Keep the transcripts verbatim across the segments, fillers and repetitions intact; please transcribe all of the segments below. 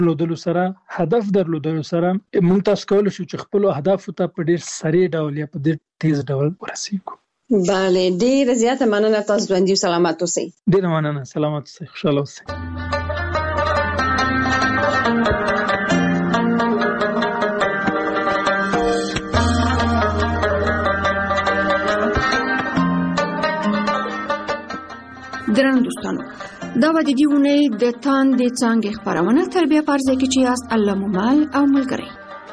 لودلو سره هدف درلودلو سره موږ تاسو کولای شو چې خپل اهداف ته په ډیر سریع ډول یا په ډیر تیز ډول ورسیږو. بله ډیر زیاته مننه، تاسو ژوندي او سلامت اوسئ. ډیر مننه، سلامت اوسئ، خوشاله اوسئ. درنو دوستانو، دا و د دې اونۍ د تاندې څانګې خپرونه تربیه په ارزه کې چې یاست الله مو مل او ملګری.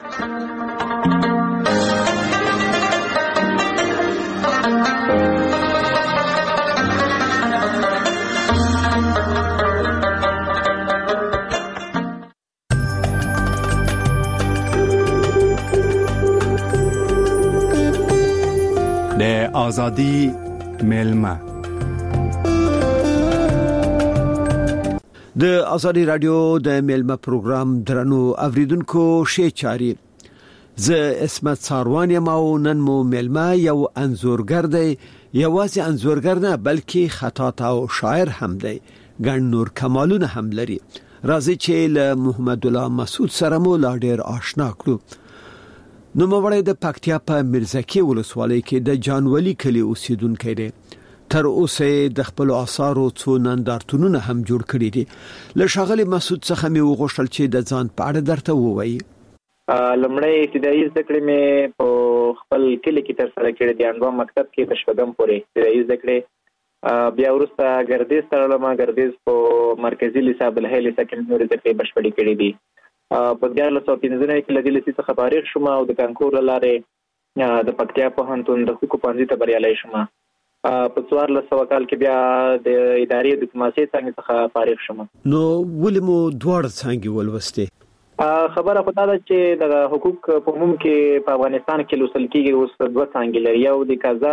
د آزادی میلمه د آزادی رادیو د میلمه پروګرام درنو اوریدونکو شې چاري زه اسمت ساروان یم او نن مو میلمه یو انځورګر دی، یوازې انځورګر نه بلکې خطاط او شاعر هم دی، ګڼ نور کمالونه هم لري. راځي چې له محمد الله مسعود سره مو لا ډیر آشنا کړو. نو موړی د پکتیا په میرزکی ولسوالۍ کې د جانولی کلی اوسیدونکی دی. تر اوسه د خپل آثارو څو نندارتونونه هم جوړ کړي دي. له ښاغلي مسعود څخه مې وغوښتل چې د ځان په اړه درته ووایي. لومړی ابتدایي زده کړې مې په خپل کلي کې ترسره کړې دي، انډوا مکتب کې د شپږم پورې ابتدایي زده کړې. بیا وروسته ګردیز ته لاړم، ګردیز په مرکزي لیسه عبدالحی لیسه کې مې زده کړې بشپړې کړې دي. په دیارلس سوه پنځه نوي کې له دې لیسې څخه فارغ شوم او د کانکور له لارې د پکتیا پوهنتون د حقوقو پوهنځي ته بریالی شوم. په څوارلس سوه کال کې بیا د ادارې ډیپلوماسۍ څانګې څخه فارغ شوم. نو ولې مو دواړه څانګې ولوستې؟ خبره خو دا ده چې د حقوق په عموم کې په افغانستان کې لوستل کېږي اوس دوه څانګې لري، یو د قضا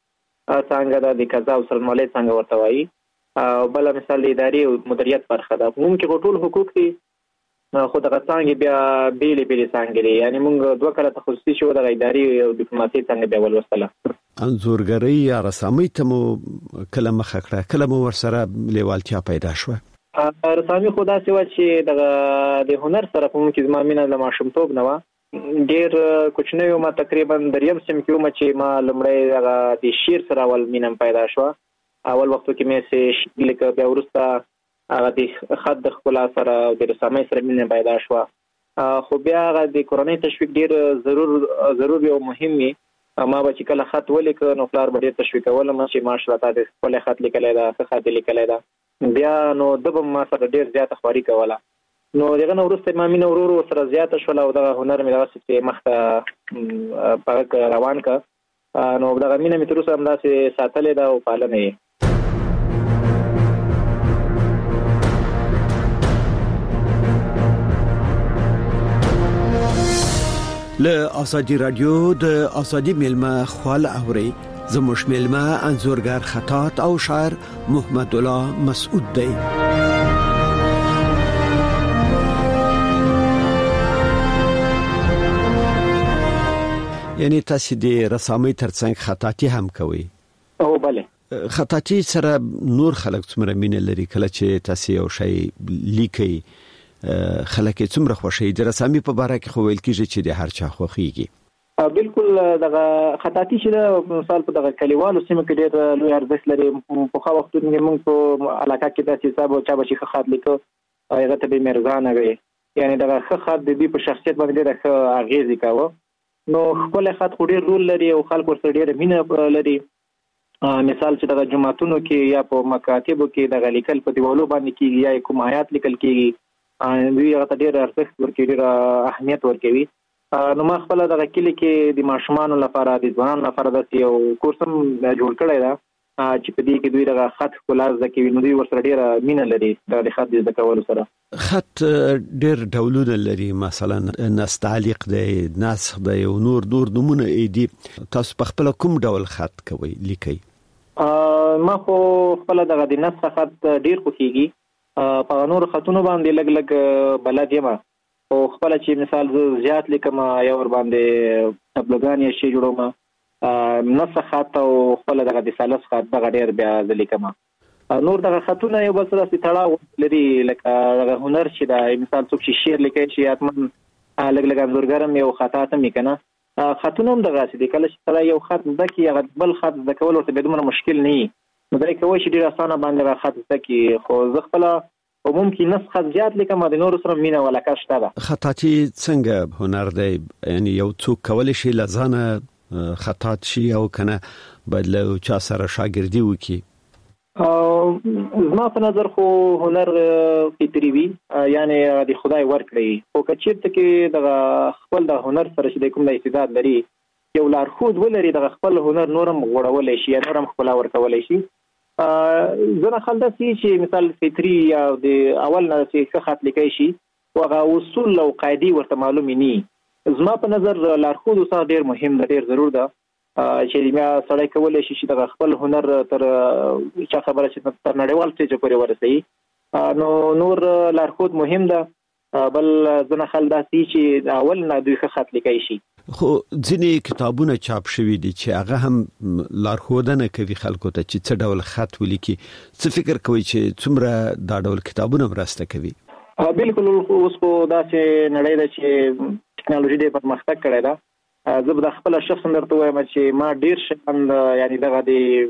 څانګه ده، د قضا او څرنګوالۍ څانګه ورته وایي، او بله مثال د ادارې او مدیریت برخه ده. په عموم کې ټول حقوق دي، خو دغه څانګې بیا بیلې بیلې څانګې دي، یعنی موږ دوه کاله تخصصي شو د ادارې او ډیپلوماسۍ څانګه بیا ولوستله. انځورګرۍ یا رسامۍ ته مو کله مخه کړه، کله مو ورسره لیوالتیا پیدا شوه؟ رسامي خو داسې وه چې دغه د هنر سره په موږ کې زما مینه له ماشومتوب نه وه. ډېر کوچنی وم، تقریبا دریم صنف کې وم چې ما لومړی دغه د شعر سره اول مینه پیدا شوه. اول وختو کې مې شعر لیکه، بیا وروسته هغه د خط د ښکلا سره او د رسامۍ سره مینه پیدا شوه. خو بیا هغه د کورنۍ تشویق ډېر ضرور ضروري او مهم وي. ما به چې کله خط ولیکه نو پلار به ډېر تشویقولم چې ماشاءالله تا د ښکلی خط لیکلی ده، ښه خط یې لیکلی ده. بیا نو ده به ما سره ډېر زیاته خواري کوله. نو دغه نه وروسته ما مینه ورو ورو سره زیاته شوله او دغه هنر مې دغسې چې مخته په هغه روان که. نو دغه مینه مې تر اوسه همداسې ساتلې ده او پالنه یې. له آزادی رادیو د آزادی میلمه خپل اوري زموږ میلمه انځورګر خطاط او شاعر محمد الله مسعود دی. یعنی تاسو د رسامۍ ترڅنګ خطاطي هم کوئ؟ او بله. خطاطي سره نور خلک څومره مینه لري؟ کله چې تاسو یو شی لیکئ خلک څومره خوشي؟ د رسامي په اړه کې خو ویل کېږي چې د هر چا خوخيږي. بالکل دغه خطاطي چې مثال په دغه کلیوالو سیمه کې ډېر لوی ارزښت لري. په خو وختونو کې موږ په علاقه کې داسې حساب او چا به چې خط لیکو هغه ته به مرزانه وي، یعنی دغه خط د دې په شخصیت باندې ډېر اغیز کاوه. نو خپل خط خو ډېر رول لري او خلک ورسره ډېر مینه لري. مثال چې دغه جمعتونو کې یا په مکاتبو کې دغه لیکل په دیوالو باندې کېږي یا کوم آیات لیکل کېږي، دوی هغه ته ډېر ارزښت ورکوي، ډېر اهمیت ورکوي. نو ما خپله دغه کلي کې د ماشومانو لپاره د ځوانانو لپاره داسې یو کورس هم جوړ کړی ده چې په دې کې دوی دغه خط ښکلا زده کوي. نو دوی ورسره ډېره مینه لري د خط د زده کولو سره. خط ډېر ډولونه لري، مثلا نستعلیق دی، نسخ دی او نور نور نمونه دي. تاسو په خپله کوم ډول خط کوئ لیکئ؟ ما خو خپله دغه د نسخ خط ډېر خوښېږي. په نور خطونو باندې لږ لږ بلد یم، او خپله چې مثال زه زیات لیکم یا ور باندې تبلوګان یا شی جوړوم، نسخ خط او خپله دغه د ثالث خط دغه ډېر بیا زه لیکم. نور دغه خطونه یو بل سره تړاو لري لکه دغه هنر چې دا مثال څوک چې شعر لیکي چې اتمن لګ لګ انځورګرم یو خطا ته میکنه خطونه هم دغه چې کله چې سره یو خط زکه یو بل خط د کول ورته بدون مشکل نه نو دا کوي چې ډیر اسانه باندې خط زکه خو زه خپل او ممکن نسخه زیات لیکم د نور سره مینه ولا کاشته ده. خطاطي څنګه هنر دی یعنی یو څوک کول شي لزانه خطاط شي او کنه بدل چا سره شاګردي وکي؟ زما په نظر خو هنر فطري وي یعنی د خدای ورکړي او کچېرته کې د خپل د هنر سره چې کوم د استعداد لري یو لارښود ولري د خپل هنر نورم غوړولای شي یا نورم خپل ورکولای شي. زنه خلدا سي چې مثال فطري یا د اول نه چې خط لیکي شي او اصول او قاعده ورته معلومي نه. زما په نظر لارښود اوسه ډیر مهم دی، ډیر ضرور ده چې بیا سړی کولای شي چې د خپل هنر تر چا خبره چې تر نړیوال سټیج پورې ورسوي نو نور لارښود مهم ده. بل ځنه خلدا سي چې اول نه دوی خط لیکي شي. خو ځینې کتابونه چاپ شوي دي چې هغه هم لارښودنه کوي خلکو ته چې څه ډول خط ولیکي. څه فکر کوي چې څومره دا ډول کتابونه مرسته کوي؟ بالکل اوس په داسې نړۍ ده چې ټکنالوژي ډېر پرمختګ کړی ده. زه به د خپل شخص درته وایم چې ما ډیر شند یعنی دغه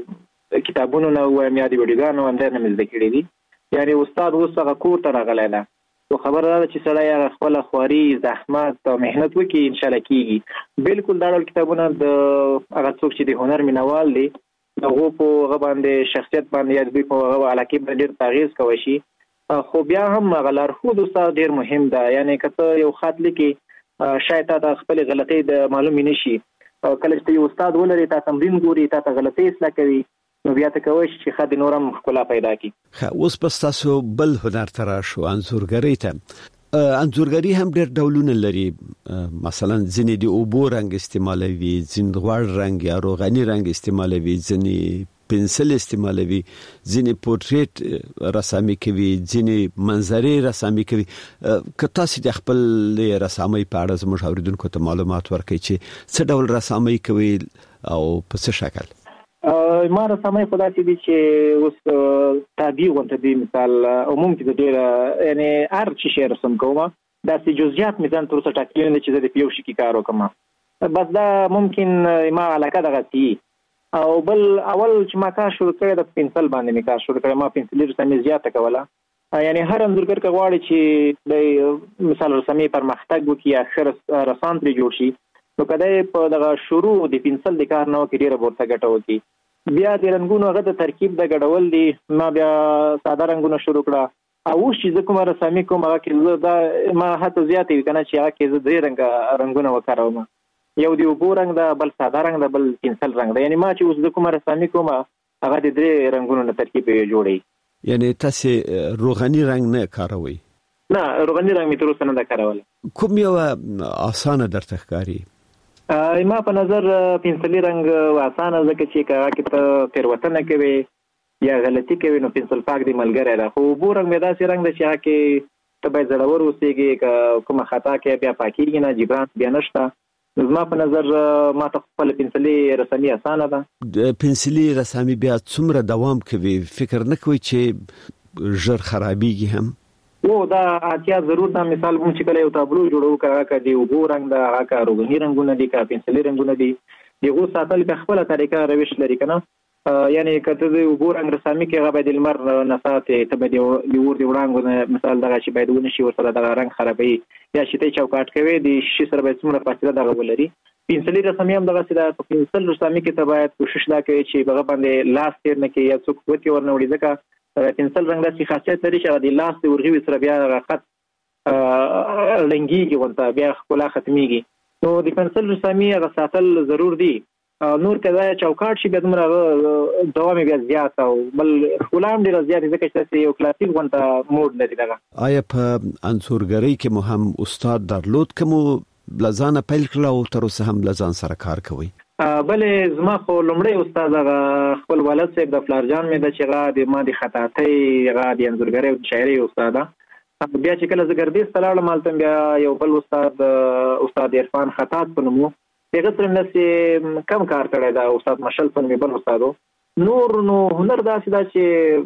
د کتابونو نه وایم یا د ویډیوګانو اندر نه مزد کړی دي. یعنی استاد اوس هغه کور ته راغلی ده او خبره ده چې سړی خپل خواري زحمت او مهنت وکړي ان شاء الله کیږي. بالکل دا ډول کتابونه د هغه څوک چې د هنر مینوال دي هغه په هغه باندې شخصیت باندې یا د په هغه علاقه باندې ډیر تغییر کوي شي. خو بیا هم غلار خود استاد ډیر مهم ده. یعنی کته یو خط لیکي شاید تا خپل غلطي د معلومي نشي کله چې یو استاد ولري تا تمرین ګوري تا غلطي اصلاح کوي نو بیا ته کوي چې خد نورم خپل پیدا کی. خو اوس پس تاسو بل هنر ترا شو انځورګری ته انځورګری هم ډېر ډولونه لري. مثلا ځینې د اوبو رنگ استعمالوي، ځینې غوړ رنگ یا روغني رنگ استعمالوي، ځینې پنسل استعمالوي، ځینې پورټریټ رسامي کوي، ځینې منظرې رسامي کوي. که تاسو د خپل رسامي په اړه زموږ اوریدونکو ته معلومات ورکړئ چې څه ډول رسامي کوي او په څه شکل؟ ما رسامي په داسې دي چې اوس تابع غونډه دي مثال عموم کې د ډیر یعنی هر څه شی رسم کوم داسې جزئیات مثلا تر څه ټاکلي نه چې د پیو شي کې کار وکم بس دا ممکن ما علاقه دغه تي او بل اول چې ما کار شروع کړی د پنسل باندې می کار شروع کړی. ما پنسل رسامي زیاته کوله یعنی هر انځورګر کغواړي چې د مثال رسامي پرمختګ وکړي یا ښه رسام پرې جوړ شي نو کله په دغه شروع د پنسل د کار نه وکړي ډیره ورته ګټه وکړي. بیا د رنگونو هغه د ترکیب د ګډول دي ما بیا ساده رنگونه شروع کړه او چې زه کوم رسامي کوم هغه کې زه دا ما هڅه زیاتې وکنه چې هغه کې زه درې رنګ رنگونه وکاروم. یو دی وبو رنگ دا بل ساده رنگ دا بل پنسل رنگ دا یعنی ما چې اوس د کوم رسامي کوم هغه د درې رنگونو نه ترکیب جوړي. یعنی تاسو روغني رنگ نه کاروي؟ نه روغني رنگ می تر اوسه نه کارول. کوم یو اسانه درته ښکاری؟ ما په نظر پنسلي رنگ اسانه ځکه چې هغه کې ته تیروتنه کوي یا غلطي کوي نو پنسل پاک دی ملګری ده. خو وبو رنگ مې داسې رنگ ده چې هغه کې ته باید زړور اوسېږي کومه خطا کې بیا پاکیږي نه جبران بیا نشته. زما په نظر ما ته خپل پنسلي رسامي اسانه ده. د پنسلي رسامي بیا څومره دوام کوي؟ فکر نه کوي چې ژر خرابيږي هم؟ او دا اړتیا ضرور ده. مثال موږ چې کله یو تابلو جوړو کړه کړي وبو رنگ دا هغه روغني رنگونه دي کا پنسلي رنگونه دي دغه ساتل په خپل طریقه روش لري کنه. یعنی کته د وبو رنگ رسامي کې هغه د لمر نفاته ته به د یور دی وړاندې مثال دغه چې باید ونه شي ورته دغه رنگ خرابي یا شته چوکاټ کوي د شي سره به څومره فاصله دغه ولري. پنسلي رسامي هم دغه سره په پنسل رسامي کې ته باید کوشش دا کوي چې هغه باندې لاس تیر نه کوي یا څوک وتی ورنوړي ځکه پنسل رنگ داسې خاصیت لري چې د لاس د ورغوي سره بیا خط لنګيږي ونته بیا خپل ختميږي. نو د پنسل رسامي هغه ساتل ضرور دي. نور کدا چوکاټ شي به دمره دوام بیا زیات او بل خلام ډیر زیات ځکه چې یو کلاسیک ونته موډ لري دغه. آیا په انځورګری کې مو هم استاد درلود کوم لزانه پیل کړو او تر اوسه هم لزان سره کار کوي؟ بلې زما خو لومړی استاد هغه خپل والد صاحب د فلارجان مې د چې هغه د ما د خطاطۍ هغه د انځورګرۍ او شاعرۍ استاد. بیا چې کله زه ګردیز ته لاړم هلته بیا یو بل استاد استاد عرفان خطاط په نوم و هغه سره مې کم کار کړی دا استاد مشل په نوم بل استاد. نور نو هنر داسې دا چې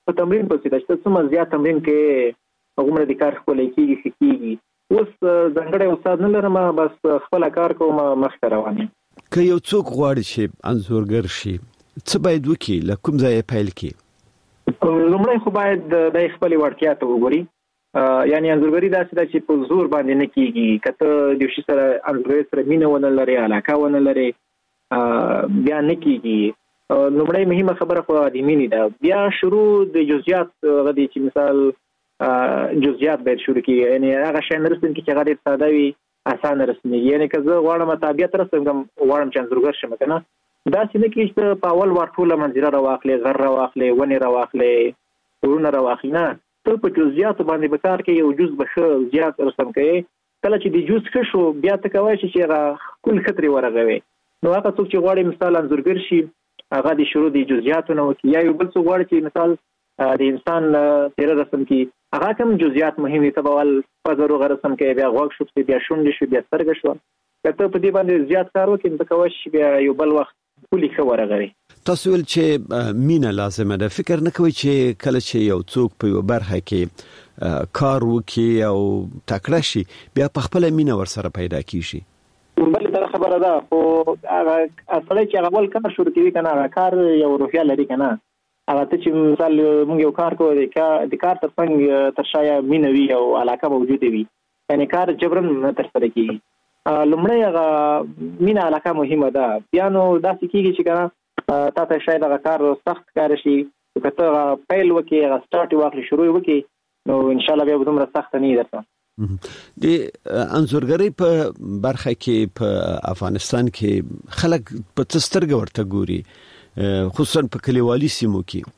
په تمرین پسې د چې څومره زیات تمرین کې هغومره د کار خپل کېږي کېږي. اوس ځانګړی استاد نه لرم، بس خپل کار کوم مخته روان یم. که یو څوک غواړي چې انځورګر شي څه باید وکړي، له کوم ځایه پیل کړي؟ لومړی خو باید د خپل وړتیا ته وګوري. یعنی انځورګري داسې ده چې په زور باندې نه کېږي. که ته د یو شي سره انځورګري سره مینه ونه لرې، علاقه ونه لرې، بیا نه کېږي. لومړی مهمه خبره خو د مینې ده. بیا شروع د جزئیات هغه دی چې مثال جزئیات باید شروع کړي. یعنی هغه شی نه رسم کړي چې هغه ډېر ساده وي، اسانه رسمېږي. یعنی که زه غواړم طبیعت رسم کړم، غواړم چې انځورګر شم، که نه داسې نه کېږي چې په اول وار ټوله منظره راواخلې، غر راواخلې، ونې راواخلې، غرونه راواخلې. نه، ته په جزئیاتو باندې به کار کوي. یو جز به ښه زیات رسم کوي. کله چې د جز ښه شو بیا ته کولی شي چې هغه ښکل ښه ترې ورغوي. نو هغه څوک چې غواړي مثال انځورګر شي هغه د شروع د جزئیاتو نه وکړي. یا یو بل څوک غواړي چې مثال د انسان څېره رسم کړي، هغه کوم جزئیات مهم دي. ته به اول پزه روغه رسم کوي، بیا غوږ شو، بیا شونډې شو، بیا سترګه شوه. که ته په دې باندې زیات کار وکړې نو ته کولی شي بیا یو بل وخت ښکلي ښه ورغوي. تاسو ویل چې مینه لازمه ده. فکر نه کوئ چې کله چې یو څوک په یو برخه کې کار وکړي او تکړه شي بیا په خپله مینه ورسره پیدا کیږي؟ بلې دا خبره ده، خو هغه سړی چې هغه بل کار شروع کوي که نه، هغه کار یو روحیه لري که نه. هغه ته چې مثال موږ یو کار کوو، د کار تر څنګ تر شا یا مینه وي او علاقه موجوده وي، یعنی کار جبرن نه ترسره کېږي. لومړی هغه مینه علاقه مهمه ده. بیا نو داسې کېږي چې که نه تا ته شاید هغه کار سخت کار شي، که ته هغه پیل وکړې، هغه سټارټ یې واخلې، شروع یې وکړې، نو انشاءالله بیا به دومره سخته نه وي درته. د انځورګرۍ په برخه کې په افغانستان کې خلک په څه سترګه ورته ګوري، خصوصا په کلیوالي سیمو کې؟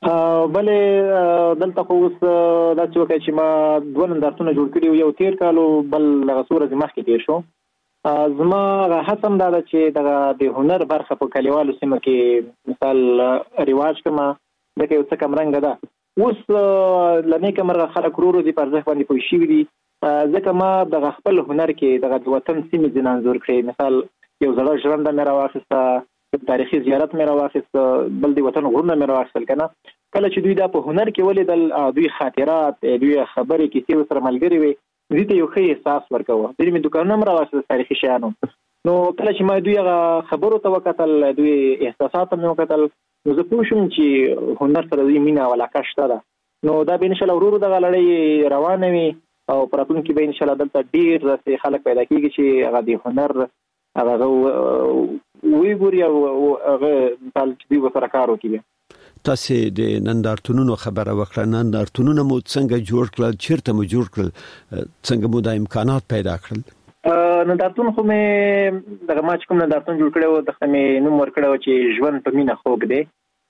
بلې دلته خو اوس داسې وکړئ چې ما دوه نندارتونه جوړ کړي، یو تېر کال او بل هغه څو ورځې مخکې تېر شو. زما هڅه هم دا ده چې دغه د هنر برخه په کلیوالو سیمه کې مثال رواج کړم، ځکه یو څه کمرنګه ده. اوس له نیکه مرغه خلک ورو ورو دې په ارزښت باندې پوه شوي دي، ځکه ما دغه خپل هنر کې دغه د وطن سیمې ځینې انځور کړې. مثال یو زړه ژرنده مې راواخیسته، تاریخي زیارت مې راواخیسته، بل د وطن غرونه مې راواخیستل. که نه کله چې دوی دا په هنر کې ولیدل، دوی خاطرات، دوی خبرې کیسې ورسره ملګرې وي، دوی ته یو ښه احساس ورکوه. ځینې مې دوکانونه هم راواخیستل تاریخي شیانو. نو کله چې ما دوی هغه خبرو ته وکتل، دوی احساسات مې وکتل، نو زه پوه شوم چې هنر سره دوی مینه او علاقه شته ده. نو دا به انشاءالله ورو ورو دغه لړۍ روانه وي او په راتلونکي کې به انشاءالله دلته ډېر داسې خلک پیدا کېږي چې هغه د هنر هغه ویګوري او هغه مثال چې دوی ورسره کار وکړي. تاسې د نندارتونونو خبره وکړه. نندارتونونه مو څنګه جوړ کړل؟ چیرته مو جوړ کړل؟ څنګه مو دا امکانات پیدا کړل؟ نندارتون خو مې دغه ما چې کوم نندارتون جوړ کړی و دغه مې نوم ورکړی و چې ژوند په مینه خوږ دی.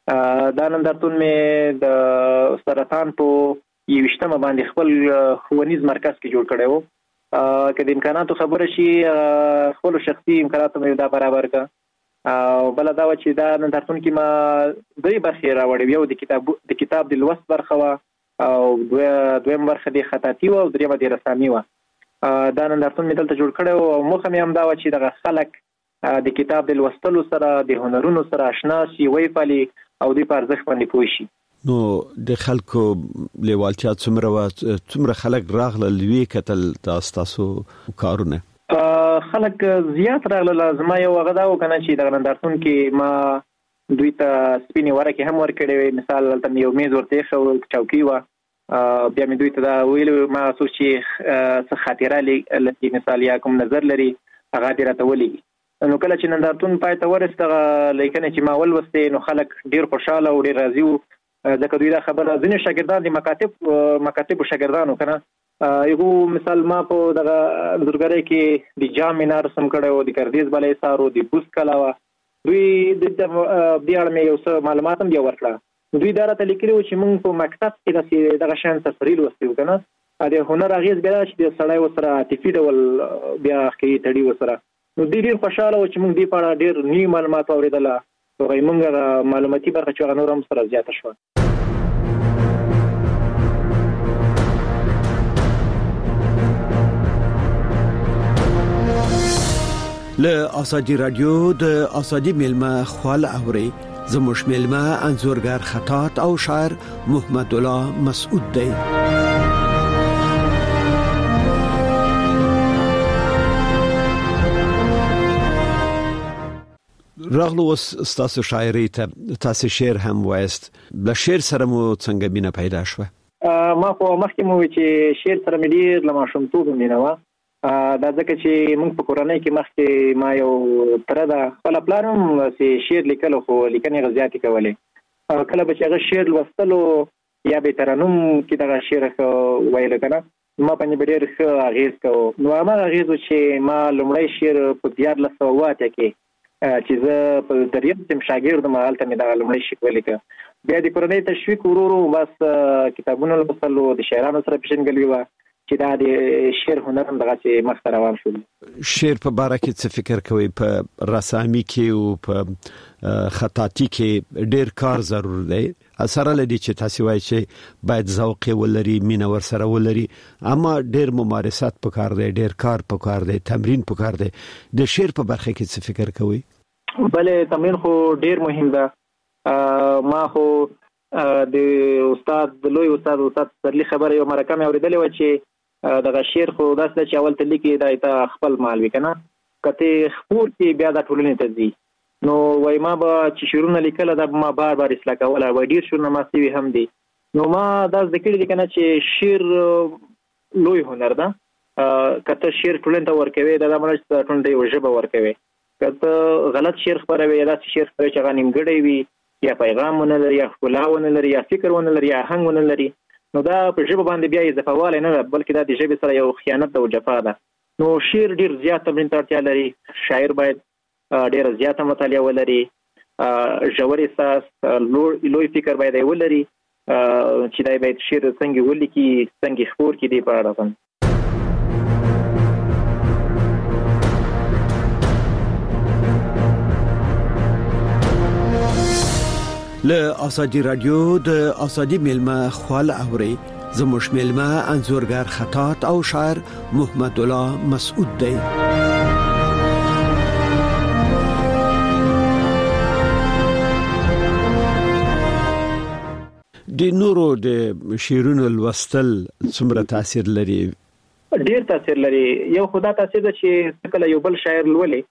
دا نندارتون مې د سرطان په یویشتمه باندې خپل ښوونیز مرکز کې جوړ کړی و. که د امکاناتو خبره شي، خپلو شخصي امکاناتو مې دا برابر کړه. او بله دا وه چې دا نندارتون کې ما درې برخې راوړې. یو د کتاب د کتاب د لوست برخه وه، او دویم برخه د خطاطي وه، او درېیمه د رسامي وه. دا نندارتون مې دلته جوړ کړی و او موخه مې هم دا وه چې دغه خلک د کتاب د لوستلو سره، د هنرونو سره اشنا شي، ویې پالي او دوی په ارزښت باندې پوه شي. نو د خلکو لیوالتیا څومره وه؟ څومره خلک راغلل ویې کتل دا ستاسو کارونه؟ خلک زیات راغلل. زما یو هغه دا و که نه چې دغه نندارتون کې ما دوی ته سپینې ورقې هم ورکړې وې. مثال هلته مې یو میز ورته ایښی و، چوکۍ وه. بیا مې دوی ته دا ویلي ما څوک چې څه خاطره لري مثال یا کوم نظر لري هغه دې راته ولیکي. نو کله چې نندارتون پای ته ورسېد، هغه لیکنې چې ما ولوستې، نو خلک ډېر خوشحاله او ډېر راضي وو، ځکه دوی دا خبره ځینې شاګردان د مکاتب مکاتبو شاګردان وو که نه. یو مثال ما په دغه انځورګرۍ کې د جام مینار رسم کړی و، د ګردیز بالا حصار و، د بوست کلا وه. دوی د دې اړه مې یو څه معلومات هم بیا ورکړه. دوی دا راته لیکلي وو چې موږ په مکتب کې داسې دغه شیان سرسري لوستي وو که نه. د هنر اغېز بیا دا چې د سړی ورسره عاطفي ډول بیا کوي تړي ورسره. نو دوی ډېر خوشحاله وو چې موږ دې په اړه ډېر نوي معلومات واورېدله. هغوی موږ هغه معلوماتي برخه چې هغه نور هم سره زیاته شوه. له آزادی رادیو د آزادی میلمه خپل اوري زموږ میلمه انځورګر خطاط او شاعر محمد الله مسعود دی. راغلو استاسو شاعري ته تاسو شعر هم وایست. د شعر سره مو څنګه بینه پیدا شوه؟ ما خو مخکې مو چې شعر سره مې ډېر له ماشومتوب مینه وه. دا ځکه چې موږ په کورنۍ کې مخکې ما یو تره ده، خپله پلار هم چې شعر لیکلو خو لیکنې یې زیاتې کولې. کله به چې هغه شعر لوستلو یا به ترنم کې دغه شعر ویلو که نه، ما باندې به ډېر ښه اغېز کوو. نو هماغه اغېز و چې ما لومړی شعر په دیارلس سوه اووه اتیا کې چې زه په دریم صنف شاګرد وم، هلته مې دغه لومړی شعر ولیکه. بیا د کورنۍ تشویق ورو ورو بس کتابونه لوستلو، د شاعرانو سره پیژندګلوي وه چې دا د شعر هنر هم دغسې مخته روان شو. شعر په باره کې څه فکر کوئ؟ په رسامي کې او په خطاطي کې ډېر کار ضرور دی، سره له دې چې تاسو وایئ چې باید ذوق ولري، مینه ورسره ولري، اما ډېر ممارسات پکار دی، ډېر کار پکار دی، تمرین پکار دی. د شعر په برخه کې څه فکر کوئ؟ بلې تمرین خو ډېر مهم ده. ما خو د استاد د لوی استاد استاد سرلی خبره یو مرکه مې اورېدلې وه چې دغه شعر خو داسې ده چې اول ته لیکي دا ته خپل مال وي که نه، که ته خپور کې بیا دا ټولنې ته ځي. نو وای ما به چې شعرونه لیکله دا ما بار بار اصلاح کوله، وای ډېر شعرونه ما سوي هم دي. نو ما دا زده کړي دي که نه چې شعر لوی هنر ده. که ته شعر ټولنې ته ورکوې دا دا معنی چې ته ټولنې ته یوه ژبه ورکوې. که ته غلط شعر خپروې یا داسې شعر خپروې چې هغه نیمګړی وي یا پیغام ونه لري یا ښکلا ونه لري یا فکر ونه لري یا آهنګ ونه لري، نو دا په ژبه باندې بیا اضافهوالی نه ده، بلکې دا د ژبې سره یو خیانت او جفا ده. نو شعر ډېر زیات تمرین ته اړتیا لري. شاعر باید ډېره زیاته مطالعه ولري، ژور احساس، لوی فکر باید یې ولري چې دی باید شعر څنګه ولیکي، څنګه خپور کړي دې په اړه باندې. له آزادی رادیو د آزادی میلمه خپل اوري. زموږ میلمه انځورګر خطاط او شاعر محمد الله مسعود دی. د نورو د شعرونو لوستل څومره تاثیر لري؟ ډېر تاثیر لري. یو خدا تاثیر ده چې کله یو بل شاعر لولي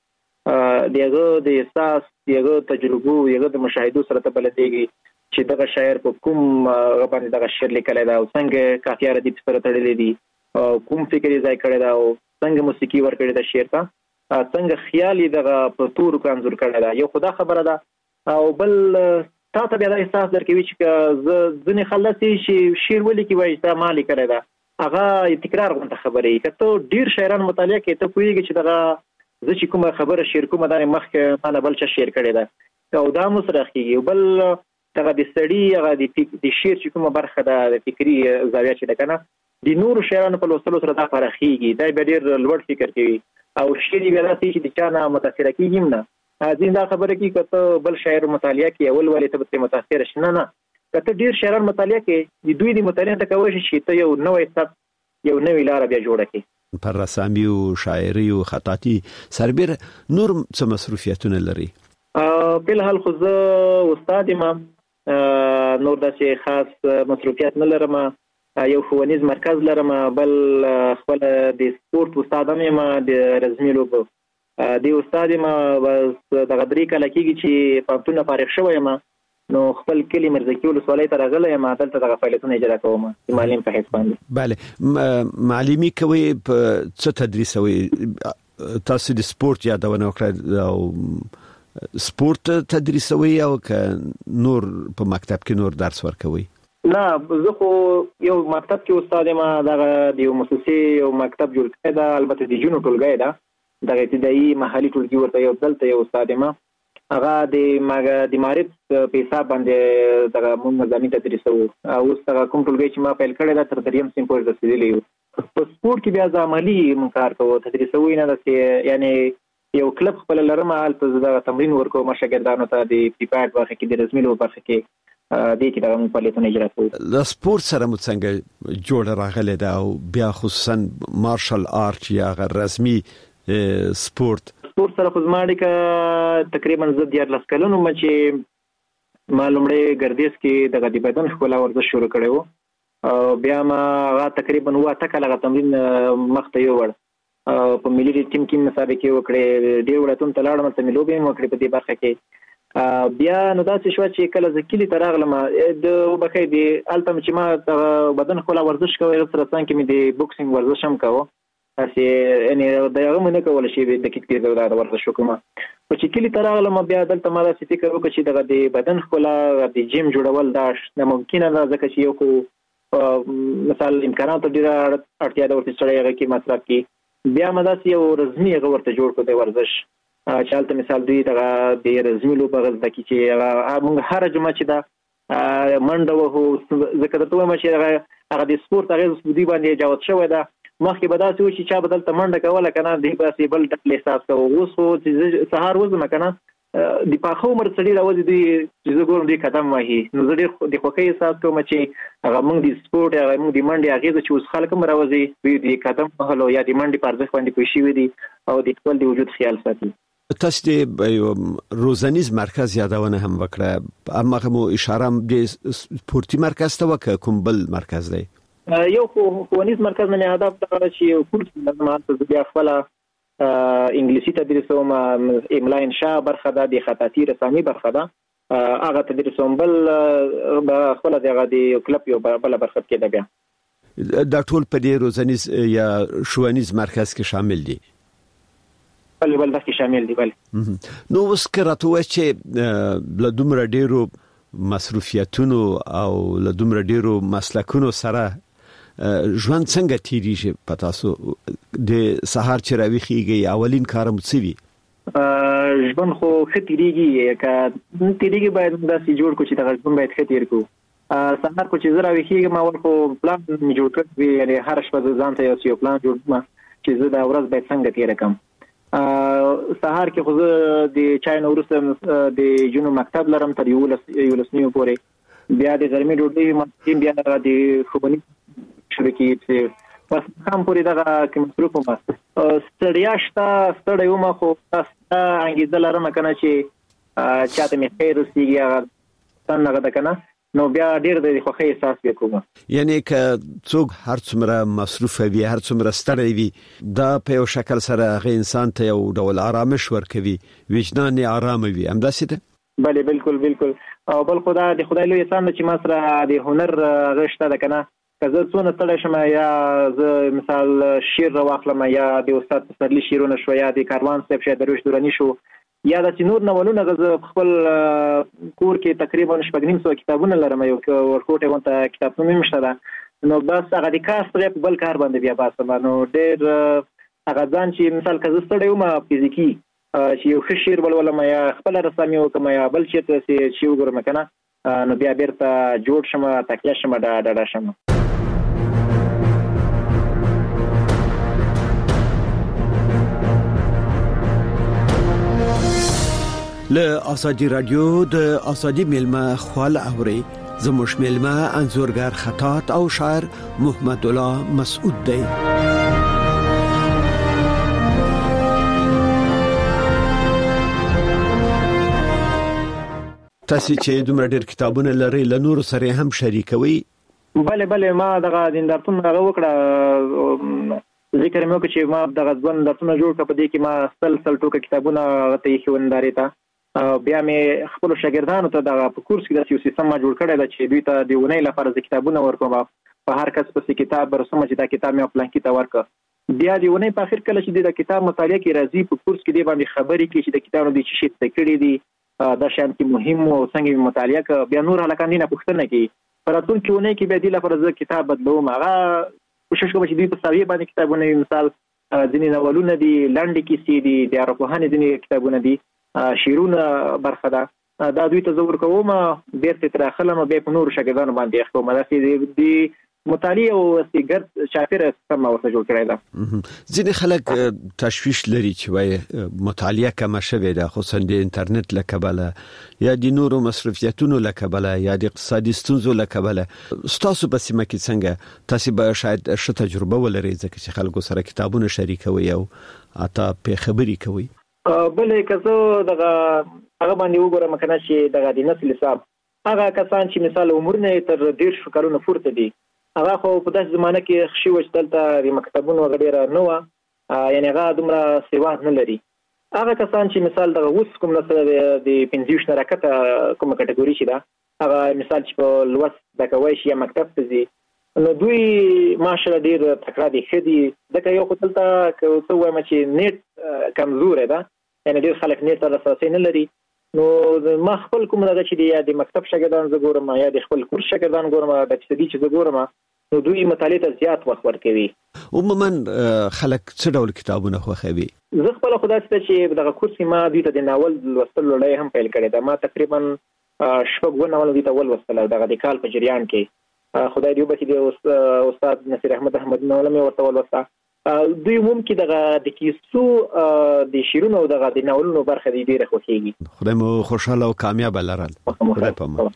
دغه د احساس، دغه تجربو، دغه د مشاهدو سره ته بلدېږي چې دغه شاعر په کوم باندې دغه شعر لیکلی ده او څنګه قافیه ردیف سره تړلی دي، کوم فکر یې ځای کړی ده او څنګه موسیقي ورکړې ده شعر ته، څنګه خیال یې دغه په تورو کې انځور کړی ده. یو خدا خبره ده. او بل تا ته بیا دا احساس درکوي چې زه ځینې خلک چې شعر ولیکي وایي دا ما لیکلی ده، هغه تکرار غونته خبرې. که ته ډېر شاعران مطالعه کوې ته پوهېږي چې دغه زه چې کومه خبره شعر کومه دا مخکې ما نه بل چا شعر کړې ده او دا مو سره ښکېږي. بل دغه د سړي هغه د شعر چې کومه برخه ده د فکري زاویه چې ده که نه، د نورو شاعرانو په لوستلو سره دا پراخېږي، دا بیا ډېر لوړ فکر کوي او شعر یې بیا داسې چې د چا نه متاثره کېږي هم نه. ځینې دا خبره کوي که ته بل شاعر مطالعه کړې اول ولې ته به ترې متاثره شي. نه نه، که ته ډېر شاعران مطالعه کړې د دوی د مطالعې ته کولی شي چې ته یو نوی سبک، یو نوې لاره بیا جوړه کړې. پر رسامي او شاعري او خطاطي سربېره نور څه مصروفیتونه لري؟ په الحال خو زه استاد یم، نور داسې خاص مصروفیت نه لرم. یو ښوونیز مرکز لرم، بل خپل د سپورت استاد هم یم د رزمي لوبو. د استاد یم بس دغه درې کاله کېږي چې پوهنتون نه فارغ شوی یم، نو خپل کلی مرزکي ولسوالۍ ته راغلی یم، دلته دغه فعالیتونه اجرا کوم د معلم په حیث باندې. بله، معلمي کوئ، په څه تدریسوئ؟ تاسو د سپورت یادونه وکړه او سپورت تدریسوئ او که نور په مکتب کې نور درس ورکوئ؟ نه، زه خو یو مکتب کې استاد یم، دغه د یو مؤسسې یو مکتب جوړ کړی ده، البته د جونو ټولګی ده، دغه ابتدایي محلي ټولګي ورته یو دلته یو استاد یم. هغه د د معرف په حساب باندې دغه موږ مضامین تدریسوو. اوس هغه کوم ټولګی چې ما پیل کړی ده تر دریم صنف پورې رسېدلی یو. په سپورټ کې بیا زه عملي موږ کار کوو، تدریسوو نه داسې، یعنې یو کلب خپله لرم، هلته زه دغه تمرین ورکوم شاګردانو ته د پیپاډ برخه کې، د رزمي لوبو برخه کې، دې کې دغه موږ فعالیتونه اجرا کوو. د سپورت سره مو څنګه جوړه راغلې ده او بیا خصوصا مارشل آرټ یا هغه رزمي سپورت؟ سپورت سره خو زما اړیکه تقریبا زه دیارلس کلن وم چې ما لومړی ګردیز کې د غدي بدن ښکلا ورزش شروع کړو او بیا ما غا تقریبا واته کله تمرین مخته یو ور په ملي ټیم کې مسابقه وکړې ډېر وړتون تلاړم ته ملوبې مو کړې په دې برخه کې بیا نو داسې شو چې کله ځکلی تراغلم د بخې دی التم چې ما بدن خلا ورزش کوي سره څنګه کې مې د بوکسینګ ورزش هم کوو اسی یعنی دغه مونږ کول شي د دقیق د ورزش کوم په چې کلی تراغلم بیا دلته ما داسې فکر وکړ چې دغه د بدن خلا د جیم جوړول دا ممکنه ده ځکه چې یو کو مثال امکانات ډیر اړتیا ده ورته سره هغه کې مصرف کی بیا ما داسې یو رزمي هغه ورته جوړ کړ د ورزش چالت مثال دوی دغه د رزمي لوبه غلطه کی چې موږ هر جمعه چې دا منډه وو ذکر ته ما چې هغه د سپورت هغه سودی باندې جوړ شوی دا مخکې به داسې و چې چا بدل ته منډه کوله کنه دی باسي بل ډول احساس کوو اوس خو چې سهار وزم کنه د پاخو عمر سړي راوځي دوی چې زه ګورم دوی قدم وهي نو زه ډېر د خوښۍ احساس کوم چې هغه موږ د سپورت هغه موږ د منډې هغې چې اوس خلک هم راوځي دوی د قدم وهلو یا د منډې په ارزښت باندې پوه شوي دي او د خپل د وجود خیال ساتي. تاسو د روزنیز مرکز یادونه هم وکړه اما مو اشاره د سپورتي مرکز ته وکړه کوم بل مرکز دی یو ښوونیز مرکز نه هدف دا چې کورس لازم بیا خپل انګلیسي تدریسوم املا انشاء برخه ده د خطاطي رسامي برخه ده هغه تدریسوم بل خپل دغه د کلب یو بل برخه کې ده بیا دا ټول په دې روزنیز یا ښوونیز مرکز کې شامل دي بل بل دغه شامل دي بل نو اوس کراته چې بل دومره ډیرو مصروفیتونو او له دومره ډیرو مسلکونو سره ژوند څنګه تیریږي پتاسو د سهار چې راويخيږي اولین کارم څه وي ژوند خو خطرېږي که تیریږي باید داسې جوړ کو چې دا ژوند باید خطر کو سهار کو چې زه راويخيږم اول خو پلان جوړ کړی یعنی هر شپه ځان ته یو پلان جوړ کړم چې زه دا ورځ باید څنګه تیر کړم سهار کې خو زه د چای نو وروسته د جنو مکتب لرم تر یو لس یو لس نیو پورې بیا د ګرمي ډوډۍ مې بیا د خوبني شروع کیږي بس هم پوری دغه کوم مصروف ما ستړیا شته ستړی وم خو تاسو انګیزه لرم کنه چې چاته می خیر وسیږي هغه څنګه ده کنه نو بیا ډیر د خوښۍ احساس وکوم یعنی که څوک هر څومره مصروف وي هر څومره ستړی وي دا په یو شکل سره غي انسان ته یو ډول آرامش ورکوي وجدان آرام وي همداسې ده بله بالکل بالکل او بل خدا د خدای لوی احسان چې ما سره د هنر غشته ده کنه که زه څونه ستړی شم یا زه مثال شعر راواخلم یا د استاد پسرلي شعرونه شو یا د کاروان صاحب شه درویش دورانی شو یا د نور نولونه غزه خپل کور کې تقریبا شپږ نیم سو کتابونه لرم یو ورکوټه وانت کتابونه مشته ده نو بس هغه د کار سره په بل کار باندې بیا باسم نو ډېر هغه ځان چې مثال که زه ستړی وم فزیکی چې یو ښه شعر ولولم یا خپل رسامي وکم یا بل چیرته چې وګورم کنه نو بیا بیرته جوړ شم تکیا شم دا ډاډه شم. له ازادي رادیو د ازادي ملما خپل اوري زموږ ملما انزورګر خطاط او شاعر محمد الله مسعود دی. تاسو چې دومره ډېر کتابونه لري له نور سره هم شریکوي بله بله ما دغه دیندارتون هغه وکړه ذکر مې وکړ چې ما دغه ځوان درتونه جوړ کړ په دې کې ما سلسله ټوکه کتابونه غته یې خونداري ته بیا مې خپل شاګردانو ته دغه په کورس کې د یو سیستم ما جوړ کړی دا چې دوی ته د ونې لپاره د کتابونه ورکوم په هر کس په کتاب برسوم چې دا کتاب مې خپل کې تا ورکړ بیا د ونې په اخر کله چې د کتاب مطالعه کې راځي په کورس کې دی باندې خبرې کې چې د کتابونو د چی شي تکړې دي دا شان کې مهم او څنګه مطالعه ک بیا نور هلکان نه پوښتنه کوي پراتون کې ونې کې به د لپاره ز کتاب بدلوم هغه کوشش کوم چې دوی په ساوی باندې کتابونه مثال ځینې ناولونه دي لنډ کیسې دي د عربوهانه ځینې کتابونه دي شیرونه برخه ده دا دوی ته زور کوم بیرته تر خلم به په نور شګدان باندې کوم دا چې دی مطالعه او سیګر شاپره سم اوسه جوړ کړی دا ځینې خلک تشویش لري چې وای مطالعه کم شوه ده خصوصا د انټرنیټ لکبله یا د نورو مصرفیتونو لکبله یا د اقتصادي ستونزو لکبله ستاسو په سیمه کې څنګه تاسو به شاید ښه تجربه ولرئ ځکه چې خلکو سره کتابونه شریکوي او اته په خبري کوي بلې کزه دغه هغه باندې وګورم کنه چې دغه د نسل حساب هغه کسان چې مثال عمر نه تر ډیر شو کارونه پورته دي هغه خو په داسې زمانه کې خشي وشتلته د مکتبونو غډیره نه و یعنی هغه دومره سیوان نه لري هغه کسان چې مثال د اوس کوم نسل د پنځه راکته کوم کټګوري شي دا هغه مثال چې په لوس د کوي شي مکتب ته ځي نو دوی ماشاءالله ډیر تکړه دي خدي دغه یو خپلته څه وایم چې نیټ کمزور ده یعنی ډیر خلک نیټ ته رساسي نه لري نو ما خپل کوم دغه چې د مکتب شاګردان زګورم یا د خپل کورس شاګردان ګورم د چې دي چې زګورم نو دوی مطالعه ته زیات وخت ورکوي عموما خلک څه ډول کتابونه خوښوي زه خپل خدای ته چې دغه کورس ما دوی ته د ناول لوستلو لړۍ هم پیل کړې ده ما تقریبا شپږ ناول دوی ته ولوستل دغه د کال په جریان کې خدای دې وبخښي د استاد نصیر احمد احمد ناول مې ورته ولوسته دوی ممکن دغه د کیسو د شیرونو او دغه د ناولونو برخه دې ډیره خوښیږي خدای مو خوشاله او کامیاب لرل خدای په امان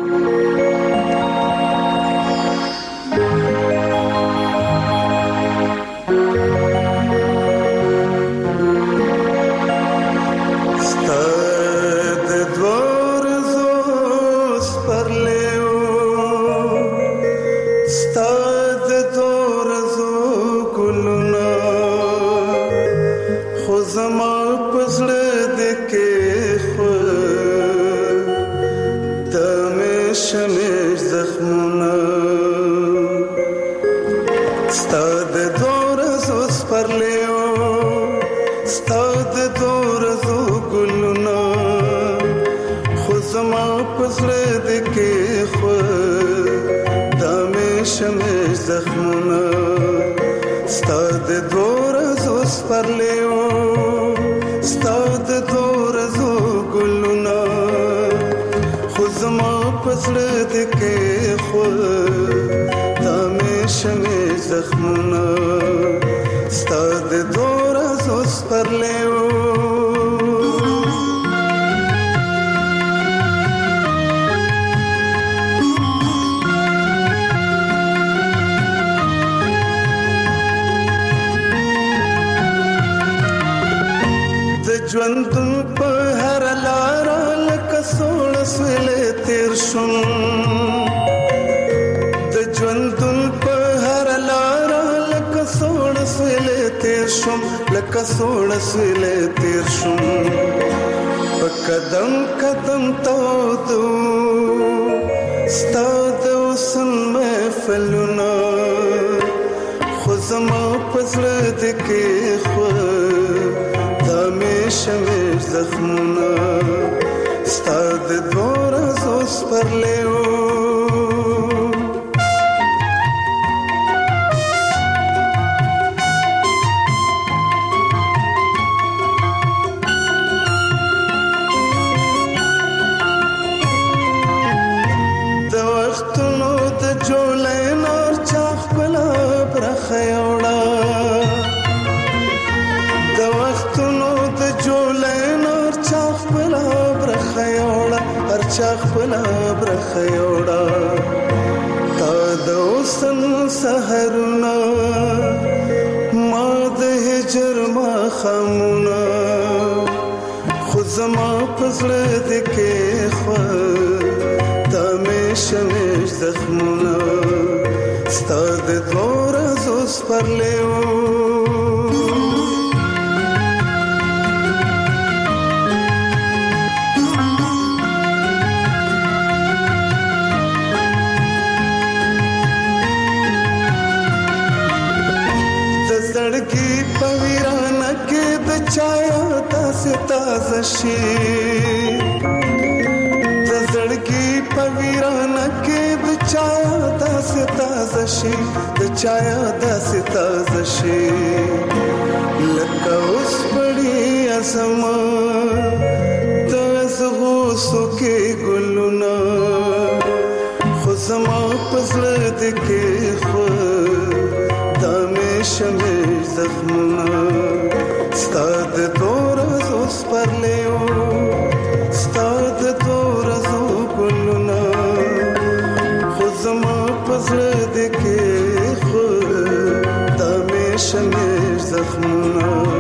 کسوړ سویل تیر شم په قدم قدم تو تو ستاد وسن محفلونه خو زما پسړه د کې خو د مې زخمونه ستاد دور زوس پر لیو چاخ پلا برخیوڑا تا دوسن سحرنا ما د هجر ما خامونا خزما پسړه د کې خو تا مې شمش زخمونا ستاد دور زوس پر لیو چایا تاسه تازه شي د زړګي په ویرانه کې د چایا تاسه تازه شي د چایا تاسه تازه شي لکه اوس پړی اسما تاسو سکه ګلونه خو زما پسړه د کې خو د مې شمه زخمونه ستاد دور زوس پر لیو ستاد دور زو ګلونه خو زما پسړه د کې خو د مې شمه زخمونه